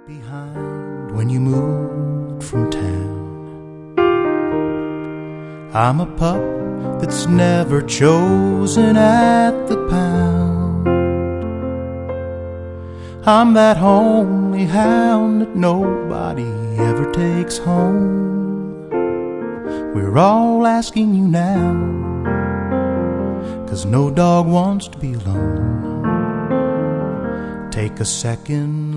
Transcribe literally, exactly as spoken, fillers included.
behind when you moved from town. I'm a pup that's never chosen at the pound. I'm that homely hound that nobody ever takes home. We're all asking you now, 'cause no dog wants to be alone. Take a second,